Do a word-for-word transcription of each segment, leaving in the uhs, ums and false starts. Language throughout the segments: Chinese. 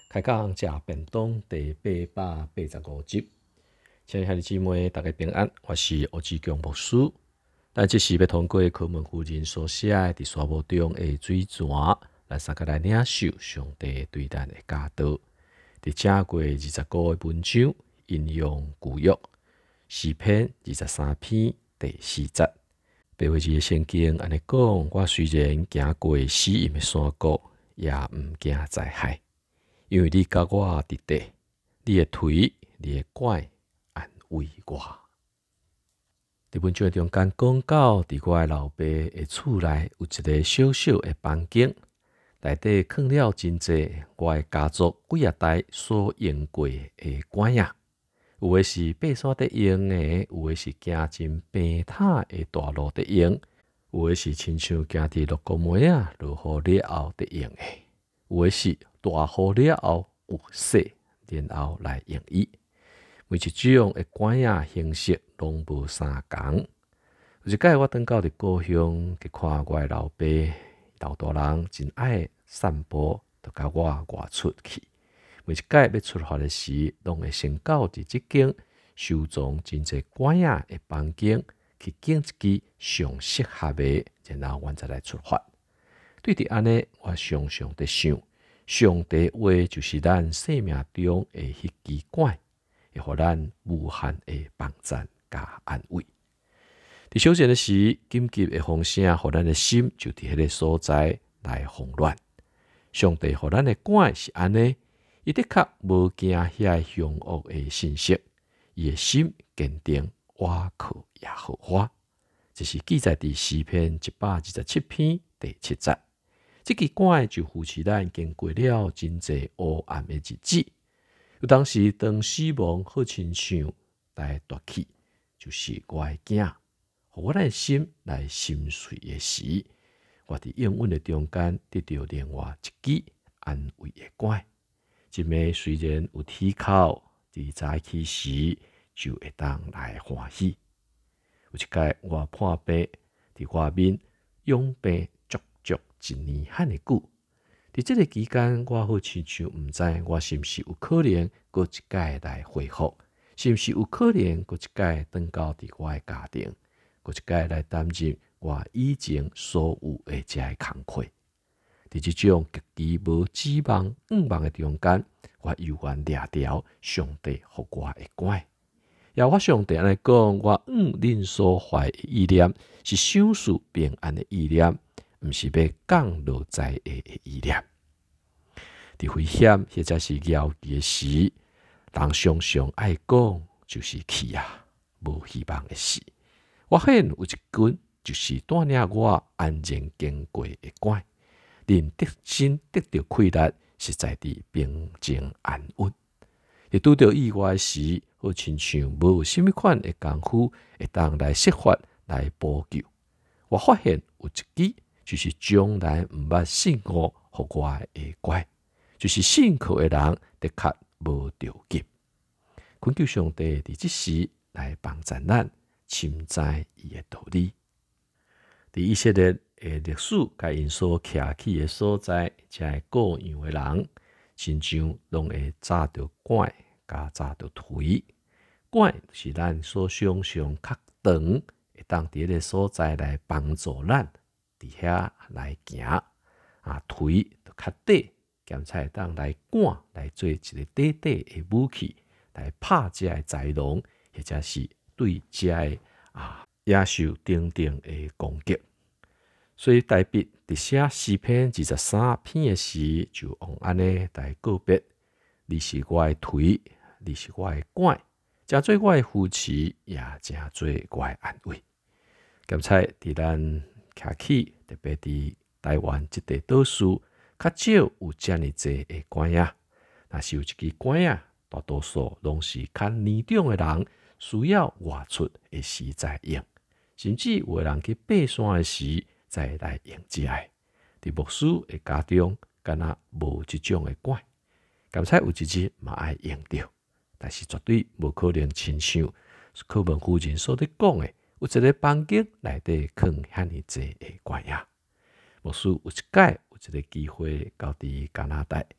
开讲食便当第八百八十五集，亲爱的兄弟姊妹，大家平安，我是欧志强牧师。咱这是要通过柯门夫人所写的伫沙漠中的水泉，来三个来领受上帝对咱的教导。伫正过二十个的文章，引用旧约诗篇二十三篇第四节。白话字的圣经安尼讲：我虽然行过死荫的山谷，也毋惊灾害。因为你甲我伫地，你的腿、你的拐安慰我。伫文章中间讲到，伫我的老爸的厝内有一个小小的房间，内底藏了真济我的家族几啊代所用过的拐仔，有的是爬山得用的，有的是行真平坦的大路得用，有的是亲像行伫落高梅啊落雨了后得用的，有的是大雨了后有雪，然后来用伊。每一种的管仔形式拢无相共。有一摆我转到伫故乡去看我的老爸，老大人真爱散步，就甲我外出去。每一摆要出发的时，拢会先到伫即间收藏真济管仔的房间，去拣一支上适合的，然后阮再来出发。对伫安尼，我常常伫想。上帝话就是咱生命中的迄支管，会互咱无限的帮赞甲安慰。伫小静的时，紧急的风声，互咱的心就伫迄个所在来慌乱。上帝互咱的管是安尼，伊的确无惊遐凶恶的信息，伊的心坚定，倚靠耶和华。这是记载伫诗篇一百二十七篇第七节。这支管就扶持咱经过了真济黑暗的日子，有当时当死亡好亲像来夺去，就是我的囝，互我的心来心碎的时，我伫永稳的中间得到另外一支安慰的管。一暝虽然有啼哭，伫早起时就会当来欢喜。有一摆我破病，伫外面养病。一年罕的久，伫这个期间，我好亲像毋知我是毋是有可能过一届来恢复，是毋是有可能过一届转到伫我的家庭，过一届来担任我以前所有的这个工课。伫这种极其无指望、毋望的中间，我犹原掠条上帝互我的管。也我上帝安尼讲，我毋恁所怀的意念是想事平安的意念。毋是要降落在下的意念，伫危险或者是摇旗的时，人常常爱讲就是去啊，无希望的事。我现有一根就是带领我安然经过的管，令得心得到快乐，实在伫平静安稳。伫拄着意外时，好亲像无有甚物款的功夫会当来设法来补救。我发现有一支。就是将来毋捌信我互我的乖，就是信靠的人的确无着急。恳求上帝伫即时来帮助咱，深知伊的道理。伫以色列的历史，甲因所徛起的所在，遮个各样的人，亲像拢会扎着拐，甲扎着腿。拐是咱所想象较长，会当伫迄个所在来帮助咱。伫遐来行啊，腿就较短，兼且当来赶来做一个短短的武器，来拍遮个豺狼，或者是对遮个啊野兽等等的攻击。所以大笔伫写诗篇二十三篇的时，就用安尼来告别：你是我的腿，你是我的管，诚做我的扶持，也诚做我的安慰。兼且伫咱徛起，特别伫台湾即地岛屿，较少有遮尔济的管仔。若是有一支管仔，大多数拢是较年长的人需要外出的时才用，甚至有的人去爬山的时才来用遮个。伫牧师的家中，敢若无即种的管，甘才有一日嘛爱用着，但是绝对无可能亲像柯文夫人所咧讲的。有一个房间内底放遐尼济的管仔。牧师有一届有一个机会到伫加拿大，伫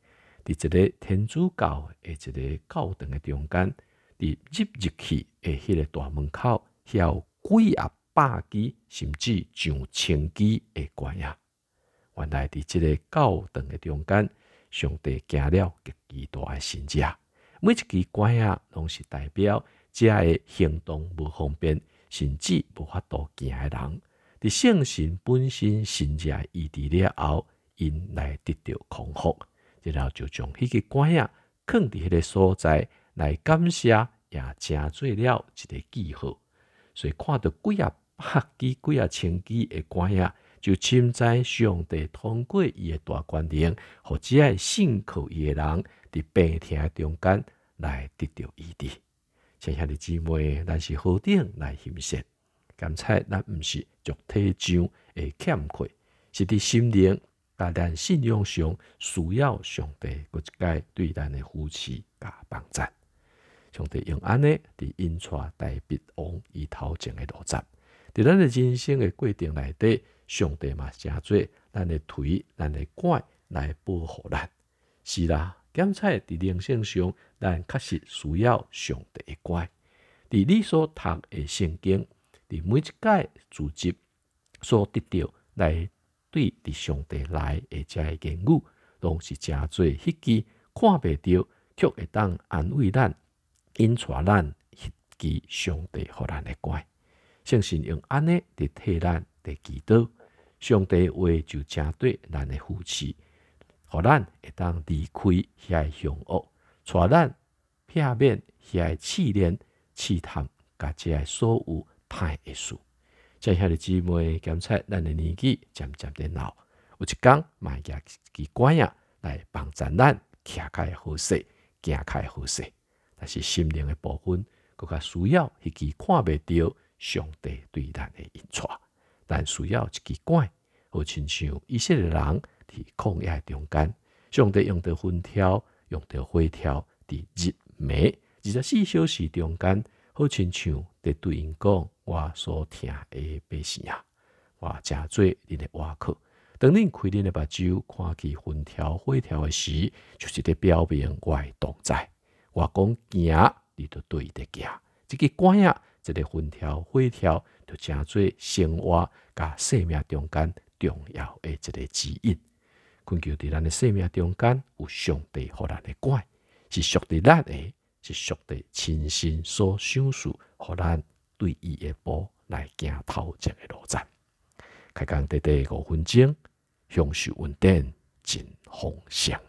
伫一个天主教的一个教堂的中间，伫入入去的迄个大门口，遐有几啊百支，甚至上千支的拐啊。原来伫即个教堂的中间，上帝行了极其大的神迹。每一支拐啊，拢是代表遮个行动无方便，甚至无法度行的人，伫圣神本身神迹医治了后，因来得到康复，然后就将迄个拐啊放伫迄个所在来感谢，也成做了一个记号。所以看到几啊百支、几啊千支的拐啊，就深知上帝通过伊的大权能，互遮个信靠伊的人伫病痛中间来得到医治。亲爱的姊妹，咱是何等来欣赏？感谢咱毋是肉体上的欠缺，是伫心灵甲咱信仰上需要上帝搁一届对咱的扶持甲帮助。上帝用安尼伫引带大笔王伊头前的路窄，伫咱的人生的过程内底，上帝嘛诚做咱的腿、咱的拐来保护咱。是啦，检测伫人生上，咱确实需要上帝的拐。伫你所读的圣经，伫每一届主集所得到来对伫上帝来的遮个言语，拢是诚做迄支看袂到，却会当安慰咱、引带咱迄支上帝互咱的拐。圣神用安尼伫替咱伫祈祷，上帝话就正对咱的扶持，互咱会当离开遐个凶恶，带咱避免遐个试炼、试探，甲遮个所有歹的事。亲爱的姊妹，检测咱的年纪渐渐的老，有一天买举一支拐啊来帮助咱徛较好势，行较好势。但是心灵的部分，更较需要迄支看袂到上帝对咱的引带。咱需要一支拐，好亲像以色列人伫旷野中间，上帝用着云条，用着火条，伫日暝二十四小时中间，好亲像伫对因讲：我所听的百姓啊，我诚做恁的瓦靠。当恁开恁的目睭，看见云条、火条的时，就是伫表明我的同在。我讲行，你就对得行。这个拐啊，一个云条、火条，就诚做生活甲生命中间重要的一个指引。恳求伫咱的生命中间有上帝互咱的拐，是属于咱的，是属于亲身所想事，互咱对伊的步来行头前的路窄。开工短短五分钟，享受稳定，真丰盛。